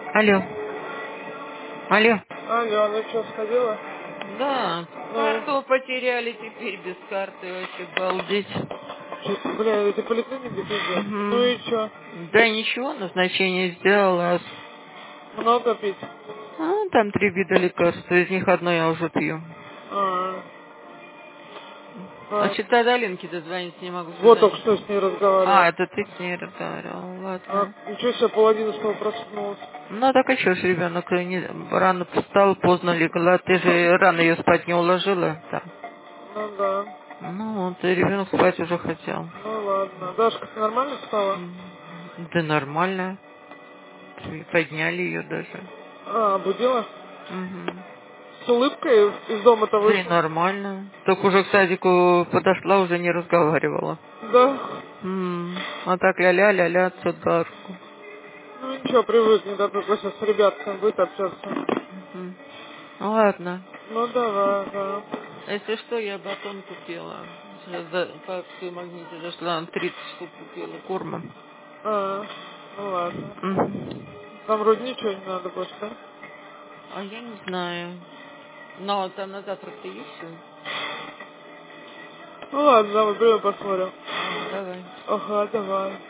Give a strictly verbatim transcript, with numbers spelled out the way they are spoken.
Алло. Алло. Алло, ну что, сходила? Да, Ну, карту потеряли теперь без карты, вообще балдеть. чё, бля, эти поликлиники пиздец. Ну Угу. и что? Да ничего, назначение сделала. Много пить? А, там три вида лекарств, из них одно я уже пью. А, А ладно. что-то до Алинки дозвониться не могу Вот связать. только что с ней А, разговаривал. это ты с ней разговаривал, А, ладно. ничего себе, пол одиннадцатого проснулась. Ну так а что ж, ребенок не, рано встал, поздно легла. Ты же рано ее спать не уложила там. Ну да. Ну, вот, и ребенок спать уже хотел. Ну ладно. Дашка, ты нормально спала? М, Да нормально. И подняли ее даже. А, будила? Мгм. С улыбкой из дома-то Да и вышла? нормально. Только уже к садику подошла, уже не разговаривала. Да. М, А так ля-ля, ля-ля, отцу за руку. Ну ничего, привыкни, да, только сейчас с ребятками будет общаться. Мгм. Ну, ладно. Ну давай, да. А если что, я батон купила. Сейчас за, по акции магните зашла, тридцать штук купила корма. А, ну ладно. Мгм. Там вроде ничего не надо больше, да? А я не знаю. Но там на завтрак-то есть все. Ну ладно, давай, пойдем посмотрим. А, давай. Ага, давай.